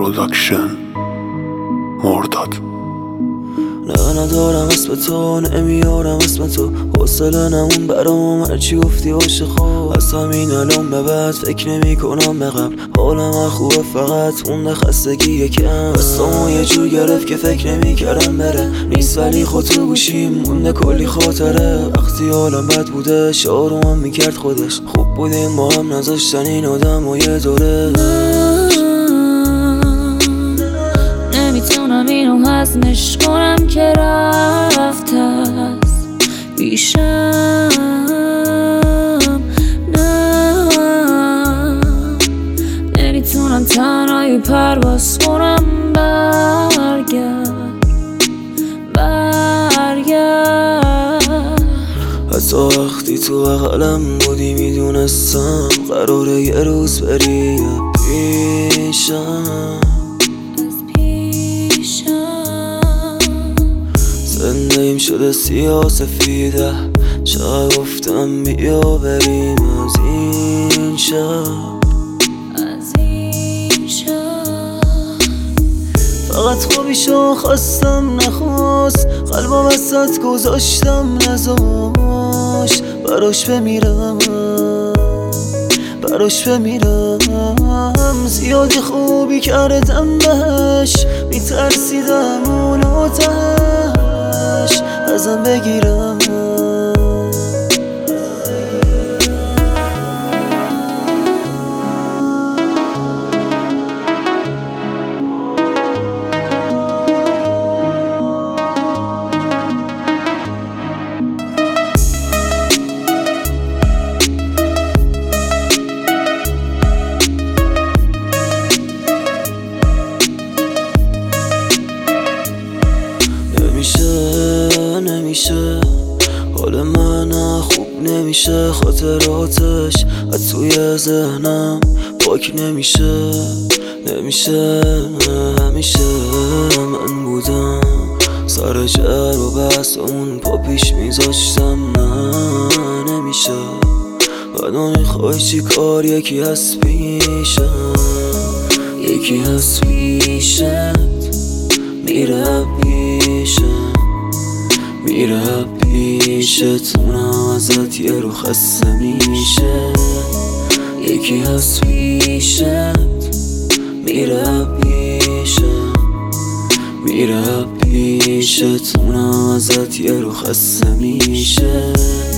پروداکشن مرداد. نه ندارم اسم تو، نمیارم اسم تو، حوصله نمون برام هرچی گفتی عاشق خود. از همین الان به بعد فکر نمی کنم به قبل، حالم خوبه فقط مونده خستگی کم. دستامو یه جور گرفت که فکر نمی کردم بره، نیست ولی خود تو گوشیم مونده کلی خاطره. وقتی حالم بد بوده آرومم میکرد خودش، خوب بودیم با هم نذاشتن این آدم و یه دوره. نمیتونم اینو هضمش کنم که رفته است پیشم. نه نمیتونم تنهایی پرواز کنم. برگرد. حتی وقتی تو بغلم بودی میدونستم قراره یه روز بری پیشم. زندگیم شده سیاه سفیده، چقدر گفتم بیا بریم از این شب. فقط خوابیشو خواستم نخواست، قلبم وسط گذاشتم نذاش براش بمیرم. زیادی خوبی کردم بهش، میترسیدم اونو تهش ازم بگیرم. نمیشه حال من خوب نمیشه، خاطراتش از توی ذهنم پاک نمیشه. همیشه من بودم سر جر و بحث اون پا پیش میذاشتم. نه نمیشه بعدا میخوای چی کار، یکی هست پیشم، یکی هست پیشت میره پیشت اونم ازت یه رو خسته میشه. یکی هست پیشت میره پیشت اونم ازت یه رو خسته میشه.